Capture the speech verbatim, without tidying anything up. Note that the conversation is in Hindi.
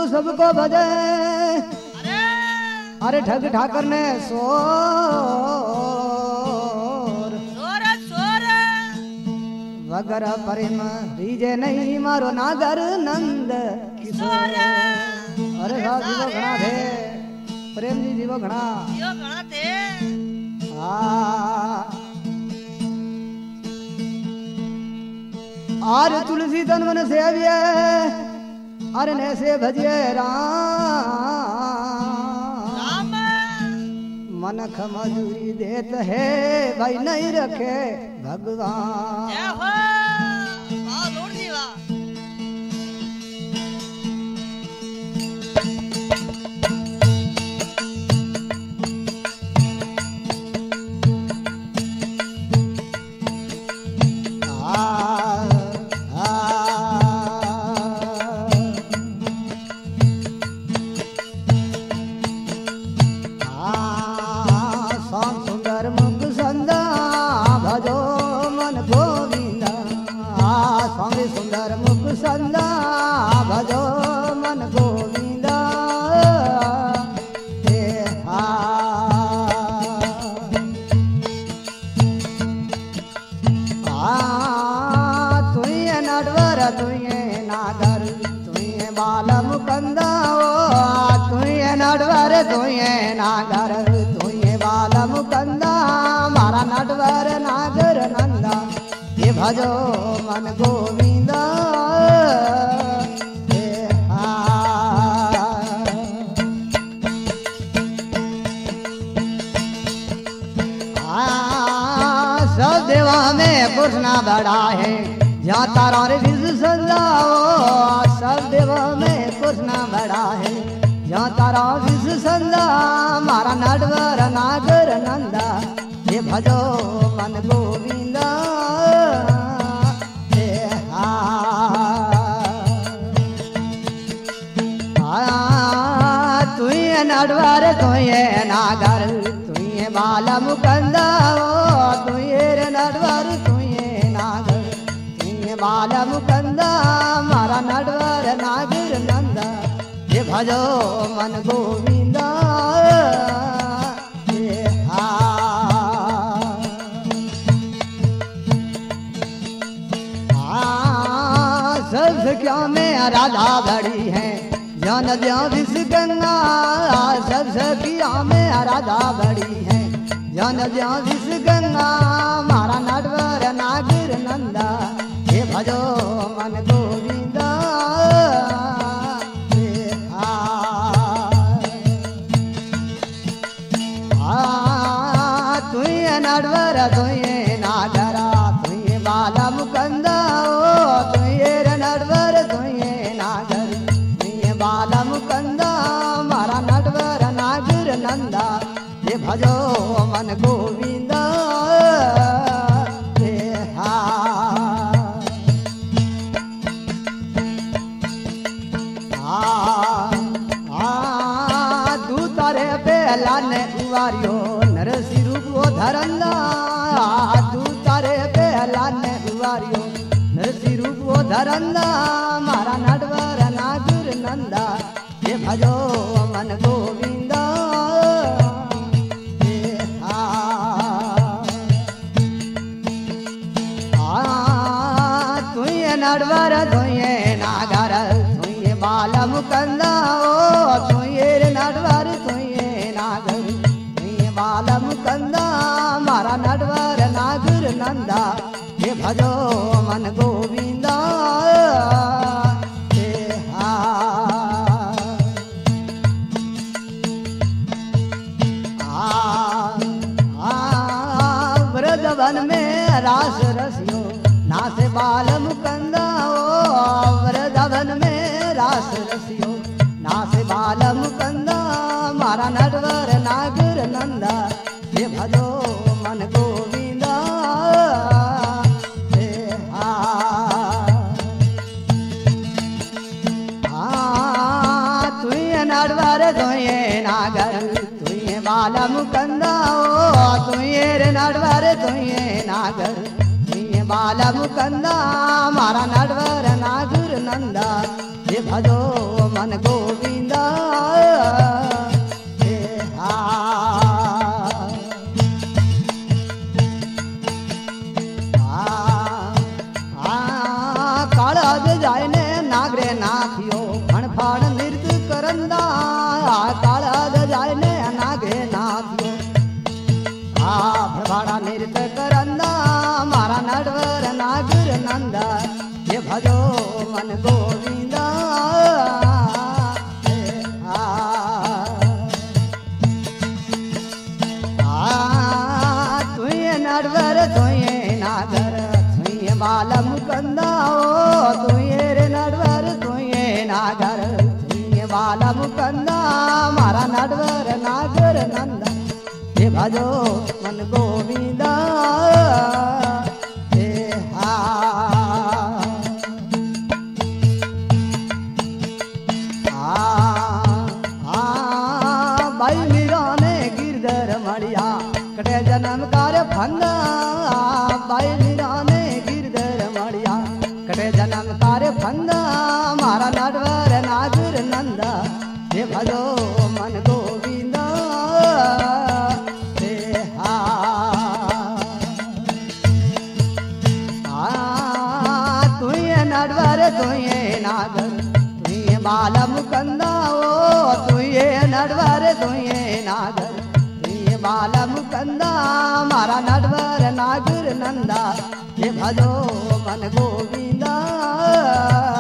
सबको भजे। अरे ठग ठाकर ने सोर सोर वगर परिम रीजे नहीं मारो नागर नंद किशोर। अरे साहब जीवो घना थे प्रेम जी जीवो घना जीवो घना थे। आर तुलसी तन मन सेविये अरे ने से भजिए राम मन खमजूरी देत है भाई नहीं रखे भगवान। नागर तुये बाल मुकंदा मारा नटवर नागर नंदा ये भजो मन गोविंदा। सब देवा में पुरुषना बड़ा है जहाँ तारा रे विज संजाओ। सब देवा में पुरुषना बड़ा है जहाँ तारा विष संदा मारा नटवर नागर नंदा ये भजो मन गोविंदा। तुये नटवर तुये नागर तुये बाल मुकंदा तुये रे नटवर तुये नागर तुये बाल मुकंदा मारा नटवर नागर नंदा ये भजो मन गोविंदा। सब क्या में राधा बड़ी है जान ज्या विष गंगा। सब सखिया में राधा बड़ी है जान ज्या विष गंगा मारा नटवर नागर नंदा ये भजो मन गोविंदा। नटवर तुये नागरा तुये बाला मुकंदा तुये रे नटवर तुये नागर तुये बाला मुकंदा मारा नटवर नागर नंदा ये भजो मन गोविंदा। दूतारे पहला ने उवारियो नरसी रूप धरंदा तू तारे पहला ने उवारियो नरसी रूप धरंदा मारा नटवर नागर नंदा ये भजो मन गोविंदा। तुये नटवर तुये नागर तुये बाल मुकंदा तुये रे नटवर तुये नागर तुये बाल मुकंदा मारा नटवर नागर नंदा ये भजो मन गोविंदा। व्रजवन में रास रसियो नासे बाल मुकंदा व्रजवन में रास रसियो नासे बाल मुकंदा मारा नटवर नागर नंदा ये भजो मन गोविंदा। तुये नटवर तुये नागर तुये बाल मुकंदा तुये रे नटवर तुये नागर तुये बाल मुकंदा मारा नटवर नागर नंदा ये भजो मन गोविंदा। नाथियो आ भरवाड़ा नृत्य करंदा मारा नटवर नागर नंदा ये भजो मन गोविंदा आ, आ तुये नटवर तुये नागर तुये बाला मुकंदा ओ तुये रे नटवर तुये नागर तुये बाला मुकंदा मारा नटवर नागर नंदा ये भजो मन गोविंदा हे हा भाई मीरा ने गिरधर मड़िया कटे जन्म कार्य फंदा भाई मीरा ने गिरधर मड़िया कटे जन्म कार्य फंदा मारा नटवर नागर नंदा हे भजो मन गोविंदा हे हा तुये नटवर तुये नागर तुये बाला मुकंदा ओ तुये नटवर तुये नागर तुये बाला मुकंदा मारा नटवर नागर नंदा ये भजो मन गोविंदा